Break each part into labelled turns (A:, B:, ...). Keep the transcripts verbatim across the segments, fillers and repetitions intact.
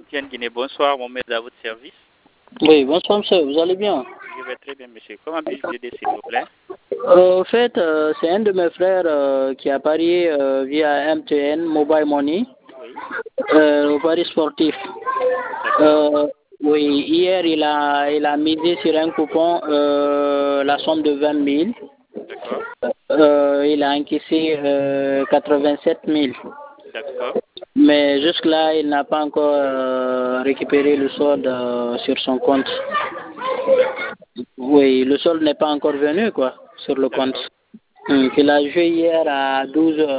A: M T N Guinée, bonsoir, mon maître à votre service.
B: Oui, bonsoir monsieur, vous allez bien?
A: Je vais très bien monsieur. Comment puis-je vous aider s'il vous plaît?
B: Euh, En fait, euh, c'est un de mes frères euh, qui a parié euh, via M T N Mobile Money
A: Oui.
B: euh, au pari sportif. Euh, oui, hier il a, il a misé sur un coupon euh, la somme de vingt mille.
A: D'accord.
B: Euh, il a encaissé euh, quatre-vingt-sept mille.
A: D'accord.
B: Mais jusque-là, il n'a pas encore euh, récupéré le solde euh, sur son compte.
A: D'accord.
B: Oui, le solde n'est pas encore venu, quoi, sur le compte.
A: D'accord.
B: Hum, qu'il a joué hier à douze heures.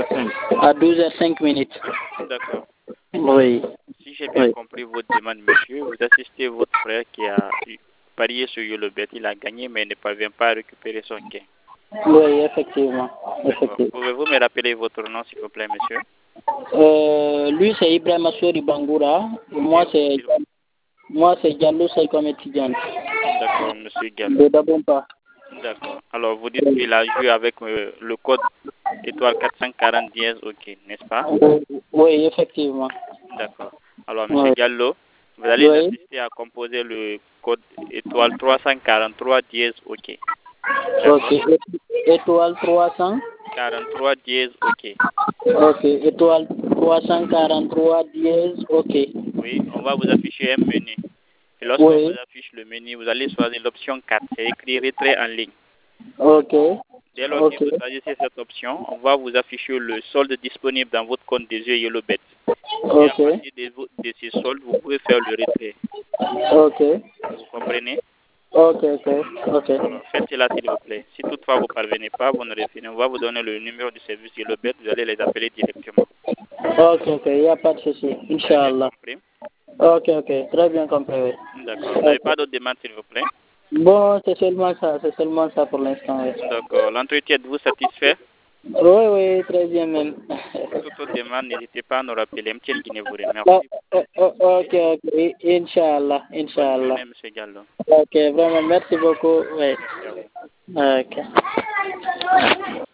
B: À douze heures cinq minutes.
A: D'accord.
B: Oui.
A: Si j'ai bien
B: Oui.
A: compris votre demande, monsieur, vous assistez votre frère qui a parié sur YOLOBET. Il a gagné, mais ne parvient pas à récupérer son gain.
B: Oui, effectivement.
A: D'accord.
B: effectivement.
A: Pouvez-vous me rappeler votre nom, s'il vous plaît, monsieur?
B: Euh, lui, c'est Ibrahim Assouri Bangoura. Et moi, c'est
A: Et-
B: moi, c'est Diallo Saïkom étudiant.
A: D'accord, monsieur Gallo.
B: De Dabompa.
A: D'accord. Alors, vous dites qu'il a joué avec euh, le code étoile quatre cent quarante dièse, ok, n'est-ce pas?
B: Oui, effectivement.
A: D'accord. Alors, monsieur
B: Oui.
A: Gallo, vous allez
B: Oui.
A: assister à composer le code étoile trois cent quarante-trois dièse, ok.
B: Ok.
A: D'accord.
B: Étoile trois cents.
A: quarante-trois dièse, ok.
B: Ok. Étoile trois cent quarante-trois dièse. Ok.
A: Oui, on va vous afficher un menu. Et lorsqu'on
B: Oui.
A: vous affiche le menu, vous allez choisir l'option quatre. C'est écrit retrait en ligne.
B: Ok.
A: Dès lors que
B: Ok.
A: vous choisissez cette option, on va vous afficher le solde disponible dans votre compte des yeux YOLOBET. Et à
B: Ok.
A: partir de, vo- de ces soldes, vous pouvez faire le retrait.
B: Ok.
A: Vous comprenez?
B: Ok. Ok. Ok.
A: Alors, faites cela s'il vous plaît. Si toutefois vous ne parvenez pas, vous ne revenez, on va vous donner le numéro du service YOLOBET. Vous allez les appeler directement.
B: Ok. Ok. Il n'y a pas de souci.
A: Très bien
B: Inch'Allah.
A: compris.
B: Ok. Ok. Très bien compris. Oui.
A: D'accord. Vous n'avez
B: Ok.
A: pas d'autres demandes s'il vous plaît?
B: Bon, c'est seulement ça. C'est seulement ça pour l'instant. Oui.
A: D'accord. L'entretien, êtes-vous satisfait?
B: Oui, oui. Très bien même.
A: Pour toute autre demande, n'hésitez pas à nous rappeler. M T N Guinée vous
B: Oh,
A: remercie.
B: oh, oh,
A: Oui.
B: ok. Ok. Inch'Allah.
A: Bonne
B: Inch'Allah.
A: journée, M. Gallo.
B: Ok. Vraiment. Merci beaucoup. Oui.
A: Merci à vous.
B: Ok.